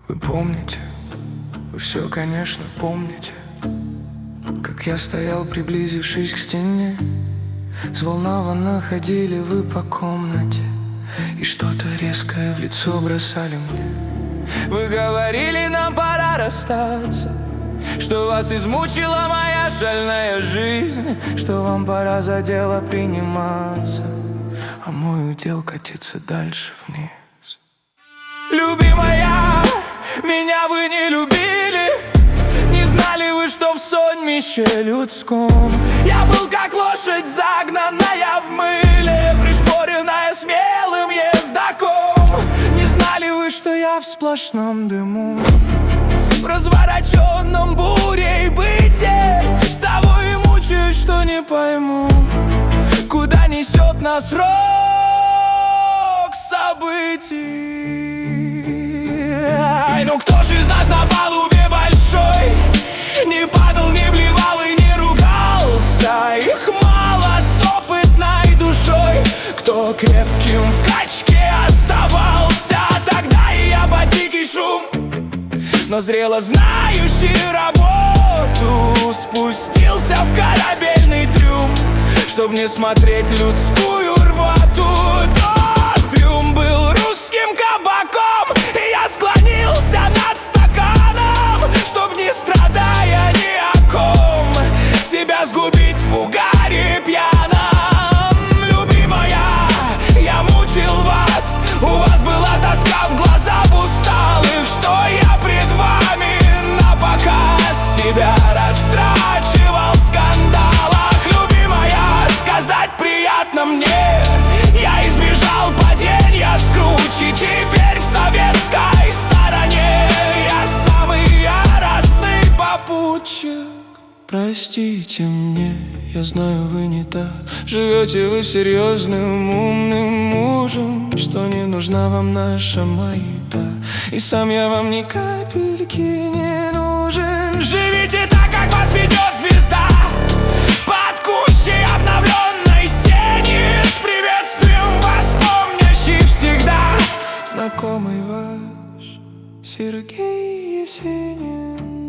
Вы помните, вы все, конечно, помните, как я стоял, приблизившись к стене. Взволнованно ходили вы по комнате и что-то резкое в лицо бросали мне. Вы говорили, нам пора расстаться, что вас измучила моя шальная жизнь, что вам пора за дело приниматься, а мой удел катиться дальше вниз. Любимая, меня вы не любили, не знали вы, что в сонмище людском я был как лошадь, загнанная в мыле, пришпоренная смелым ездаком. Не знали вы, что я в сплошном дыму, в развороченном бурей быте. С того и мучаюсь, что не пойму, куда несет нас рок событий. Ну кто ж из нас на палубе большой не падал, не блевал и не ругался? Их мало с опытной душой, кто крепким в качке оставался. Тогда и я по дикий шум, но зрело знающий работу, спустился в корабельный трюм, чтоб не смотреть людскую рвоту. Тот трюм был русским кабаком, и я склонился над стаканом, чтоб не страдая ни о ком себя сгубить в угаре пьяном. Любимая, я мучил вас, у вас была тоска в глазах усталых, что я пред вами напоказ себя растрачивал в скандалах. Любимая, сказать приятно мне, я избежал падения с кручи, теперь в советской стороне я самый яростный попутчик. Простите мне, я знаю, вы не так. Живете вы серьезным, умным мужем, что не нужна вам наша маята, и сам я вам ни капельки не нужен. Живите так, как вас ведет звезда, под кущей обновленной сени, с приветствием вас помнящий всегда знакомый ваш Сергей Есенин.